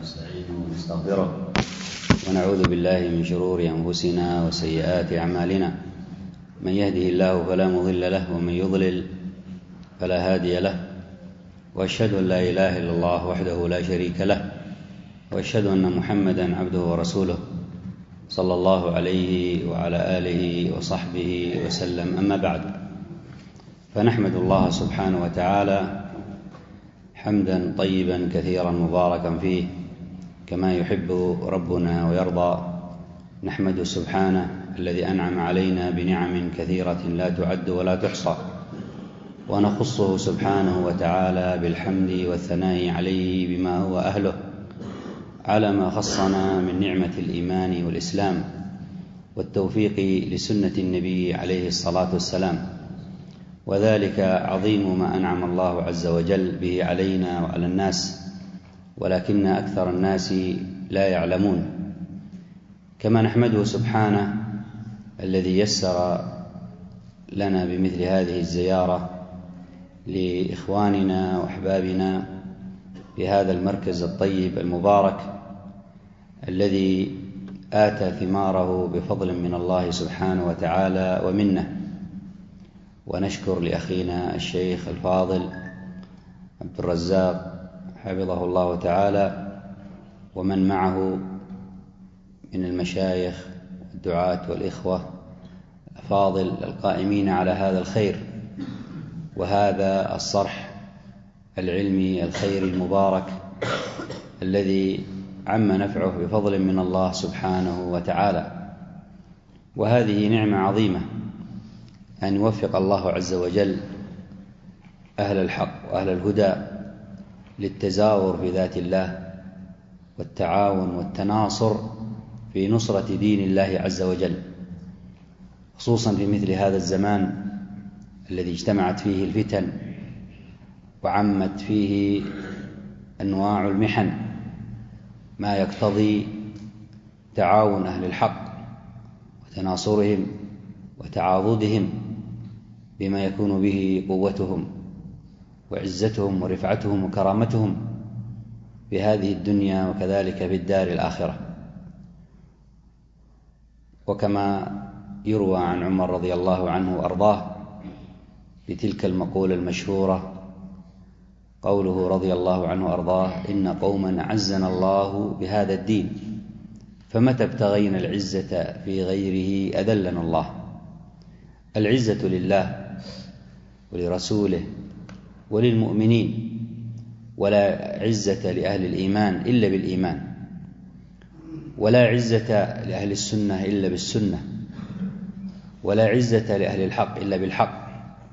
ونستعينه ونستغفره ونعوذ بالله من شرور أنفسنا وسيئات أعمالنا. من يهده الله فلا مضل له ومن يضلل فلا هادي له، وأشهد أن لا إله إلا الله وحده لا شريك له، وأشهد أن محمدا عبده ورسوله صلى الله عليه وعلى آله وصحبه وسلم. أما بعد، فنحمد الله سبحانه وتعالى حمدا طيبا كثيرا مباركا فيه كما يحب ربنا ويرضى. نحمد سبحانه الذي أنعم علينا بنعم كثيرة لا تعد ولا تحصى، ونخصه سبحانه وتعالى بالحمد والثناء عليه بما هو أهله على ما خصنا من نعمة الإيمان والإسلام والتوفيق لسنة النبي عليه الصلاة والسلام، وذلك عظيم ما أنعم الله عز وجل به علينا وعلى الناس، ولكن أكثر الناس لا يعلمون. كما نحمده سبحانه الذي يسر لنا بمثل هذه الزيارة لإخواننا وأحبابنا في هذا المركز الطيب المبارك الذي آتى ثماره بفضل من الله سبحانه وتعالى ومنه. ونشكر لأخينا الشيخ الفاضل عبد الرزاق حفظه الله تعالى ومن معه من المشايخ والدعاة والإخوة الأفاضل القائمين على هذا الخير وهذا الصرح العلمي الخير المبارك الذي عم نفعه بفضل من الله سبحانه وتعالى. وهذه نعمة عظيمة أن يوفق الله عز وجل أهل الحق وأهل الهدى للتزاور في ذات الله والتعاون والتناصر في نصرة دين الله عز وجل، خصوصا في مثل هذا الزمان الذي اجتمعت فيه الفتن وعمت فيه أنواع المحن، ما يقتضي تعاون أهل الحق وتناصرهم وتعاضدهم بما يكون به قوتهم وعزتهم ورفعتهم وكرامتهم في هذه الدنيا وكذلك في الدار الآخرة. وكما يروى عن عمر رضي الله عنه وأرضاه بتلك المقولة المشهورة قوله رضي الله عنه وأرضاه: إن قوما أعزنا الله بهذا الدين فمتى ابتغينا العزة في غيره أذلنا الله. العزة لله ولرسوله وللمؤمنين، ولا عزة لأهل الإيمان إلا بالإيمان، ولا عزة لأهل السنة إلا بالسنة، ولا عزة لأهل الحق إلا بالحق.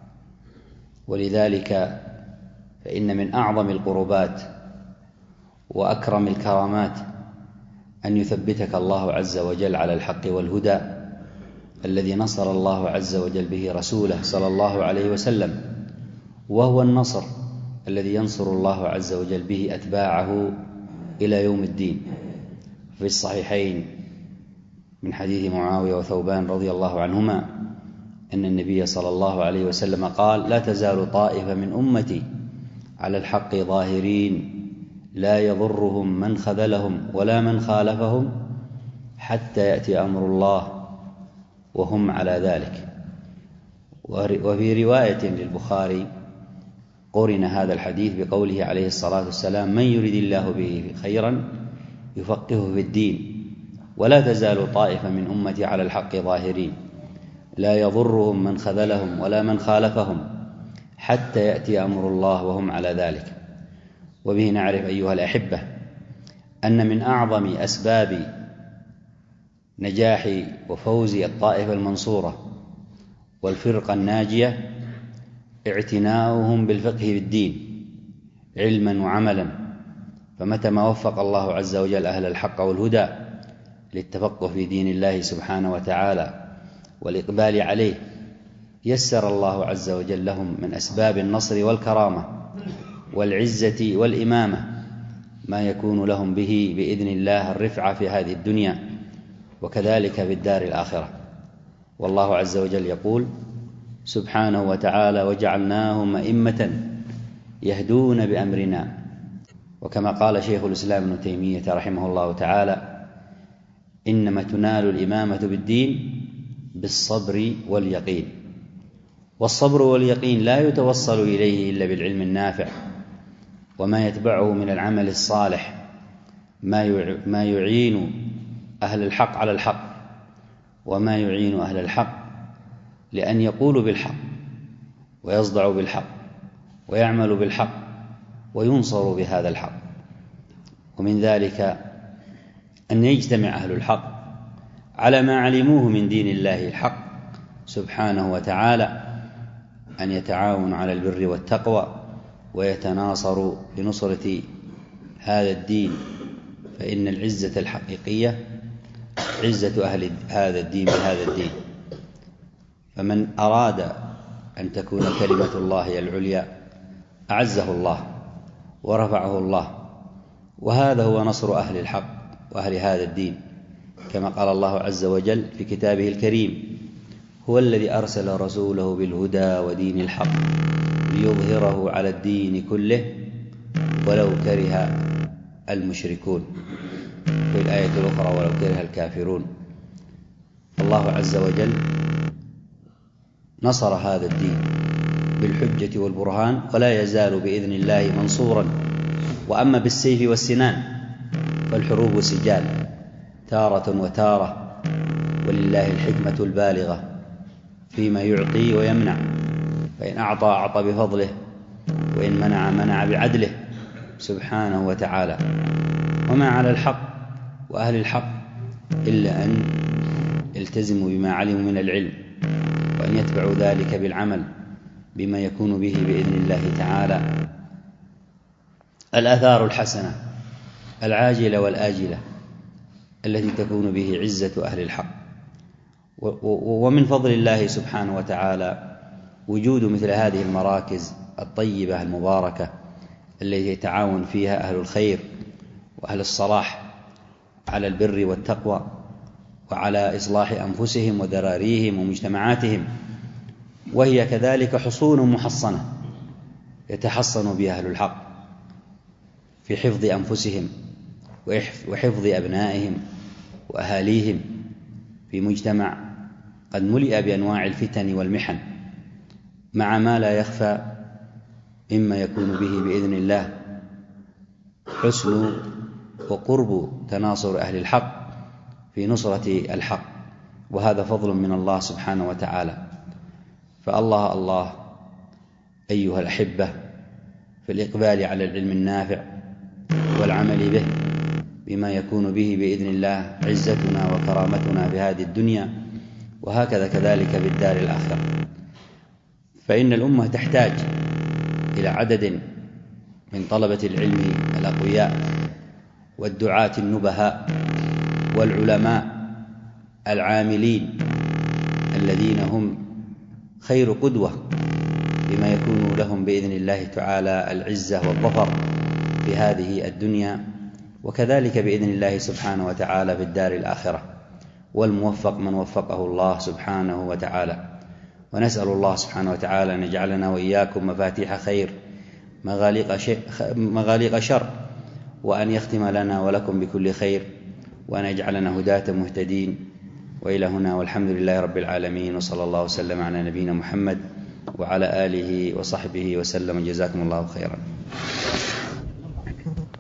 ولذلك فإن من أعظم القربات وأكرم الكرامات أن يثبتك الله عز وجل على الحق والهدى الذي نصر الله عز وجل به رسوله صلى الله عليه وسلم، وهو النصر الذي ينصر الله عز وجل به أتباعه إلى يوم الدين. في الصحيحين من حديث معاوية وثوبان رضي الله عنهما أن النبي صلى الله عليه وسلم قال: لا تزال طائفة من أمتي على الحق ظاهرين لا يضرهم من خذلهم ولا من خالفهم حتى يأتي أمر الله وهم على ذلك. وفي رواية للبخاري قرن هذا الحديث بقوله عليه الصلاة والسلام: من يريد الله به خيرا يفقهه في الدين. ولا تزال طائفة من أمتي على الحق ظاهرين لا يضرهم من خذلهم ولا من خالفهم حتى يأتي أمر الله وهم على ذلك. وبه نعرف أيها الأحبة أن من أعظم أسباب نجاح وفوز الطائفة المنصورة والفرقة الناجية اعتناؤهم بالفقه في الدين علما وعملا. فمتى ما وفق الله عز وجل أهل الحق والهدى للتفقه في دين الله سبحانه وتعالى والإقبال عليه يسر الله عز وجل لهم من أسباب النصر والكرامة والعزة والإمامة ما يكون لهم به بإذن الله الرفعة في هذه الدنيا وكذلك في الدار الآخرة. والله عز وجل يقول سبحانه وتعالى: وجعلناهم أئمة يهدون بأمرنا وكما قال شيخ الإسلام ابن تيمية رحمه الله تعالى: إنما تنال الإمامة بالدين بالصبر واليقين، والصبر واليقين لا يتوصل إليه إلا بالعلم النافع وما يتبعه من العمل الصالح، ما يعين أهل الحق على الحق، وما يعين أهل الحق لأن يقولوا بالحق ويصدعوا بالحق ويعملوا بالحق وينصروا بهذا الحق. ومن ذلك أن يجتمع أهل الحق على ما علموه من دين الله الحق سبحانه وتعالى، أن يتعاونوا على البر والتقوى ويتناصروا بنصرة هذا الدين، فإن العزة الحقيقية عزة أهل هذا الدين بهذا الدين. فمن أراد أن تكون كلمة الله هي العليا أعزه الله ورفعه الله، وهذا هو نصر أهل الحق وأهل هذا الدين، كما قال الله عز وجل في كتابه الكريم: هو الذي أرسل رسوله بالهدى ودين الحق ليظهره على الدين كله ولو كره المشركون، في الآية الأخرى: ولو كره الكافرون. الله عز وجل نصر هذا الدين بالحجة والبرهان، ولا يزال بإذن الله منصورا. وأما بالسيف والسنان فالحروب سجال تارة وتارة، ولله الحكمة البالغة فيما يعطي ويمنع، فإن أعطى أعطى بفضله، وإن منع منع بعدله سبحانه وتعالى. وما على الحق وأهل الحق إلا أن يلتزموا بما علموا من العلم، وأن يتبعوا ذلك بالعمل بما يكون به بإذن الله تعالى الآثار الحسنة العاجلة والآجلة التي تكون به عزة أهل الحق. ومن فضل الله سبحانه وتعالى وجود مثل هذه المراكز الطيبة المباركة التي يتعاون فيها أهل الخير وأهل الصلاح على البر والتقوى وعلى إصلاح أنفسهم وذراريهم ومجتمعاتهم، وهي كذلك حصون محصنة يتحصن بها أهل الحق في حفظ أنفسهم وحفظ أبنائهم وأهاليهم في مجتمع قد ملئ بأنواع الفتن والمحن، مع ما لا يخفى مما يكون به بإذن الله حسن وقرب تناصر أهل الحق في نصرة الحق، وهذا فضل من الله سبحانه وتعالى. فالله الله أيها الأحبة في الإقبال على العلم النافع والعمل به بما يكون به بإذن الله عزتنا وكرامتنا بهذه الدنيا، وهكذا كذلك بالدار الآخرة. فإن الأمة تحتاج إلى عدد من طلبة العلم الأقوياء والدعاة النبهاء والعلماء العاملين الذين هم خير قدوة بما يكون لهم بإذن الله تعالى العزة والظفر في هذه الدنيا، وكذلك بإذن الله سبحانه وتعالى في الدار الآخرة. والموفق من وفقه الله سبحانه وتعالى. ونسأل الله سبحانه وتعالى أن يجعلنا وإياكم مفاتيح خير مغاليق شر، وأن يختم لنا ولكم بكل خير، وأن يجعلنا هداة مهتدين. وإلى هنا، والحمد لله رب العالمين، وصلى الله وسلم على نبينا محمد وعلى آله وصحبه وسلم. جزاكم الله خيرا.